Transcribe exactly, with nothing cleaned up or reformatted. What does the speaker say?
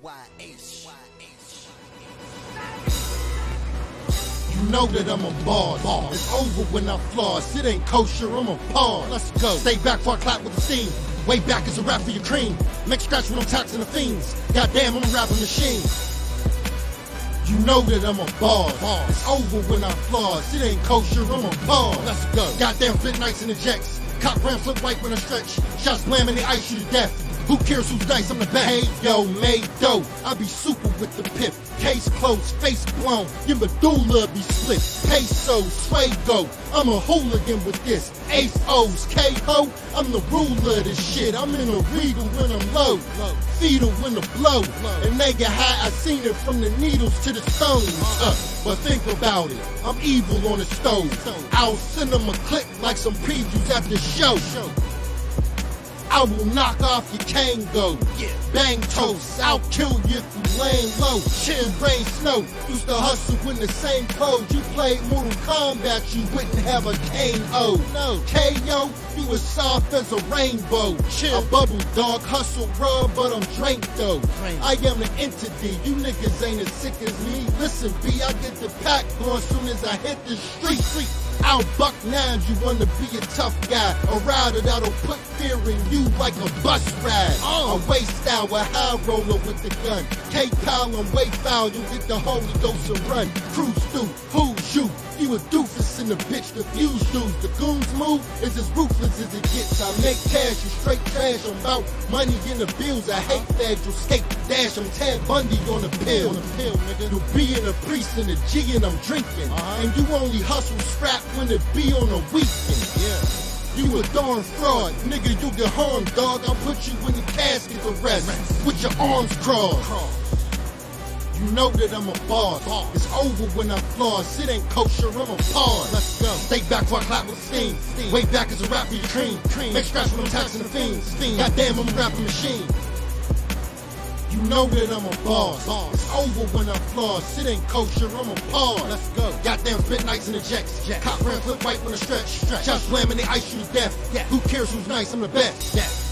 You know that I'm a boss. It's over when I floss. It ain't kosher, I'm a pause. Let's go. Stay back before I clap with the steam. Way back is a rap for your cream. Make scratch when I'm taxing the fiends. Goddamn, I'm a rapping machine. You know that I'm a boss. It's over when I floss. It ain't kosher, I'm a pause. Let's go. Goddamn fit nice in the jacks. Cop ram flip right when I stretch. Shots slamming, they ice you to death. Who cares who's nice? I'm the best. Hey, yo, made dough. I be super with the pip. Case closed, face blown. Your medulla be split. Pesos, Swago. I'm a hooligan with this. Ace O's, K-Ho. I'm the ruler of this shit. I'm in a regal when I'm low. Fetal when the blow. And they get high. I seen it from the needles to the stones. Uh, but think about it. I'm evil on the stove. I'll send them a clip like some previews after the show. I will knock off your Kango. Yeah. Bang toast, I'll kill you if you laying low. Shit and rain snow. Used to hustle in the same clothes. You played Mortal Kombat, you wouldn't have a K O. No, K O, you as soft as a rainbow. Chill. A bubble dog, hustle rub, but I'm drank though. Drink. I am an entity, you niggas ain't as sick as me. Listen, B, I get the pack going soon as I hit the street. street. I'll buck nines, you wanna be a tough guy. A rider that'll put fear in you like a bus ride. Oh. A waist style, a high roller with the gun. K-Pal and way foul, you get the Holy Ghost and run. Cruise through, who's you? You a doofus in the bitch, the fuse dudes. The goons move is as ruthless as it gets. I make cash, you straight trash. I'm about money in the bills. I hate that you skate dash. I'm Ted Bundy on the pill. On the pill, nigga. You be in a priest in a G and I'm drinking. Uh-huh. And you only hustle scrap when it be on a weekend. Yeah. You a darn fraud, nigga. You get harmed, dog. I'll put you in the casket to rest with your arms crossed. You know that I'm a boss. It's over when I floss. It ain't kosher, I'm a pause. Let's go. Stay back before I clap with steam. steam. Way back is a rap for your cream. cream. Make scratch when I'm taxing the fiends. Fiend. Goddamn, I'm a rapping machine. You know that I'm a boss. boss. It's over when I floss. It ain't kosher, I'm a pause. Let's go. Goddamn fit nights in the jacks. Jack. Cop ram flip right when I stretch. stretch. Shots slamming, they ice you to death. Yeah. Who cares who's nice? I'm the best. Yeah.